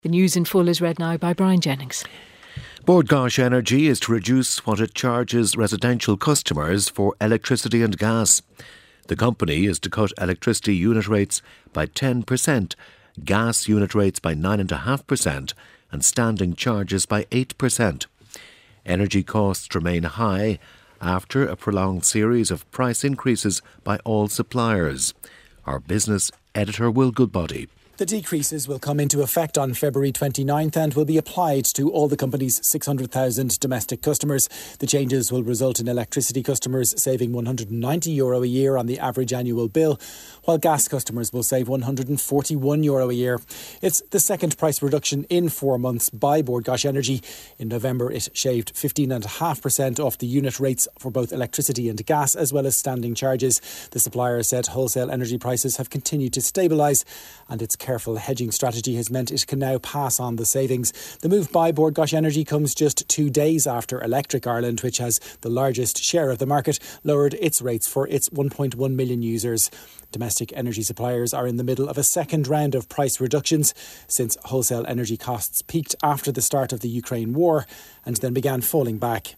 The news in full is read now by Brian Jennings. Bord Gáis Energy is to reduce what it charges residential customers for electricity and gas. The company is to cut electricity unit rates by 10%, gas unit rates by 9.5% and standing charges by 8%. Energy costs remain high after a prolonged series of price increases by all suppliers. Our business editor Will Goodbody. The decreases will come into effect on February 29th and will be applied to all the company's 600,000 domestic customers. The changes will result in electricity customers saving €190 a year on the average annual bill, while gas customers will save €141 a year. It's the second price reduction in 4 months by Bord Gáis Energy. In November, it shaved 15.5% off the unit rates for both electricity and gas, as well as standing charges. The supplier said wholesale energy prices have continued to stabilise, and its careful hedging strategy has meant it can now pass on the savings. The move by Bord Gáis Energy comes just 2 days after Electric Ireland, which has the largest share of the market, lowered its rates for its 1.1 million users. Domestic energy suppliers are in the middle of a second round of price reductions since wholesale energy costs peaked after the start of the Ukraine war and then began falling back.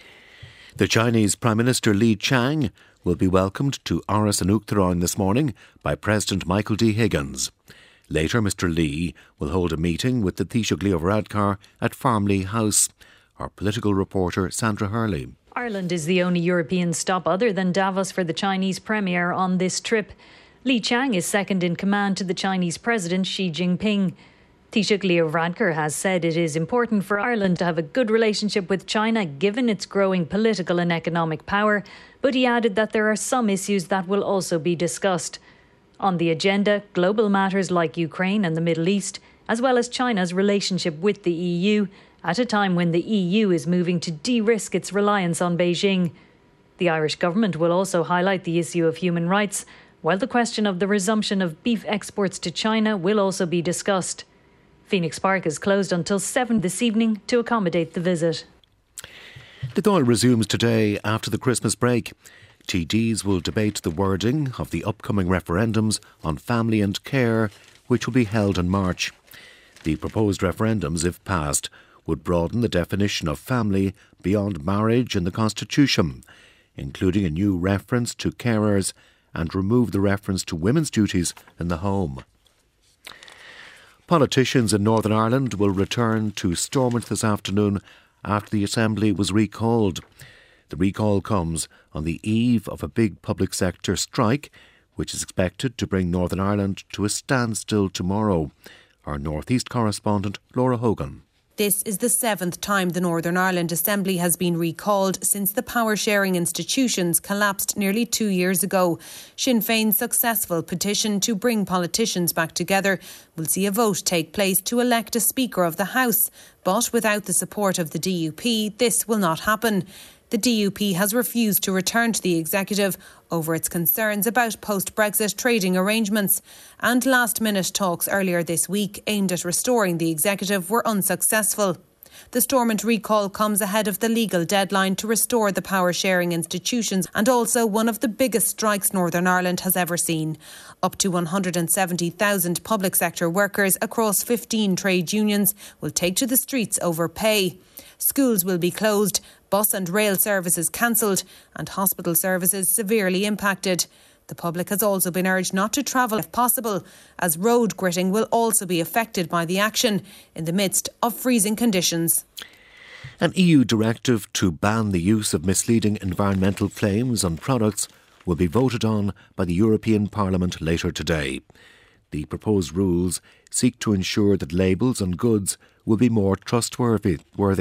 The Chinese Prime Minister Li Qiang will be welcomed to Áras an Uachtaráin this morning by President Michael D. Higgins. Later, Mr. Lee will hold a meeting with the Taoiseach Leo Varadkar at Farmley House. Our political reporter Sandra Hurley. Ireland is the only European stop other than Davos for the Chinese Premier on this trip. Li Qiang is second in command to the Chinese President Xi Jinping. Taoiseach Leo Varadkar has said it is important for Ireland to have a good relationship with China given its growing political and economic power, but he added that there are some issues that will also be discussed. On the agenda, global matters like Ukraine and the Middle East, as well as China's relationship with the EU, at a time when the EU is moving to de-risk its reliance on Beijing. The Irish government will also highlight the issue of human rights, while the question of the resumption of beef exports to China will also be discussed. Phoenix Park is closed until 7 this evening to accommodate the visit. The Dáil resumes today after the Christmas break. TDs will debate the wording of the upcoming referendums on family and care, which will be held in March. The proposed referendums, if passed, would broaden the definition of family beyond marriage in the Constitution, including a new reference to carers and remove the reference to women's duties in the home. Politicians in Northern Ireland will return to Stormont this afternoon after the Assembly was recalled. The recall comes on the eve of a big public sector strike, which is expected to bring Northern Ireland to a standstill tomorrow. Our North East correspondent, Laura Hogan. This is the 7th time the Northern Ireland Assembly has been recalled since the power-sharing institutions collapsed nearly 2 years ago. Sinn Féin's successful petition to bring politicians back together will see a vote take place to elect a Speaker of the House. But without the support of the DUP, this will not happen. The DUP has refused to return to the executive over its concerns about post-Brexit trading arrangements. And last-minute talks earlier this week aimed at restoring the executive were unsuccessful. The Stormont recall comes ahead of the legal deadline to restore the power-sharing institutions and also one of the biggest strikes Northern Ireland has ever seen. Up to 170,000 public sector workers across 15 trade unions will take to the streets over pay. Schools will be closed, bus and rail services cancelled and hospital services severely impacted. The public has also been urged not to travel if possible, as road gritting will also be affected by the action in the midst of freezing conditions. An EU directive to ban the use of misleading environmental claims on products will be voted on by the European Parliament later today. The proposed rules seek to ensure that labels on goods will be more trustworthy.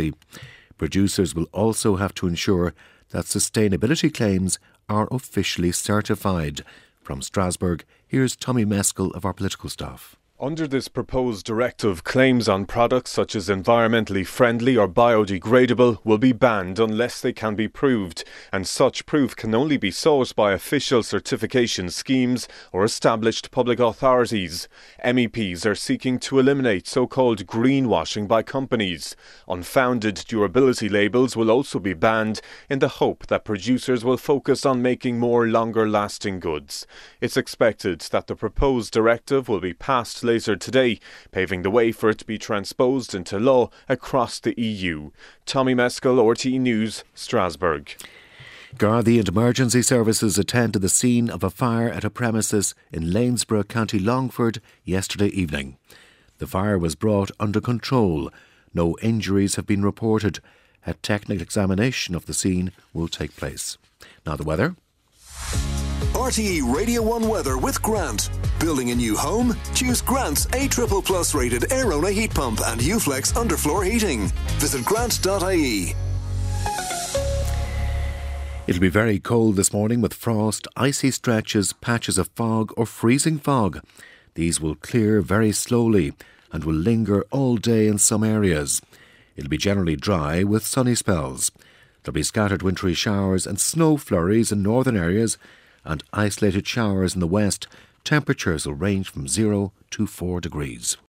Producers will also have to ensure that sustainability claims are officially certified. From Strasbourg, here's Tommy Meskel of our political staff. Under this proposed directive, claims on products such as environmentally friendly or biodegradable will be banned unless they can be proved, and such proof can only be sought by official certification schemes or established public authorities. MEPs are seeking to eliminate so-called greenwashing by companies. Unfounded durability labels will also be banned in the hope that producers will focus on making more longer-lasting goods. It's expected that the proposed directive will be passed later today, paving the way for it to be transposed into law across the EU. Tommy Mescal, RTE News, Strasbourg. Gardaí and emergency services attended the scene of a fire at a premises in Lanesborough, County Longford, yesterday evening. The fire was brought under control. No injuries have been reported. A technical examination of the scene will take place. Now the weather. RTE Radio 1 weather with Grant. Building a new home? Choose Grant's A++ rated Airona heat pump and Uflex underfloor heating. Visit grant.ie. It'll be very cold this morning with frost, icy stretches, patches of fog or freezing fog. These will clear very slowly and will linger all day in some areas. It'll be generally dry with sunny spells. There'll be scattered wintry showers and snow flurries in northern areas and isolated showers in the west. Temperatures will range from 0 to 4 degrees.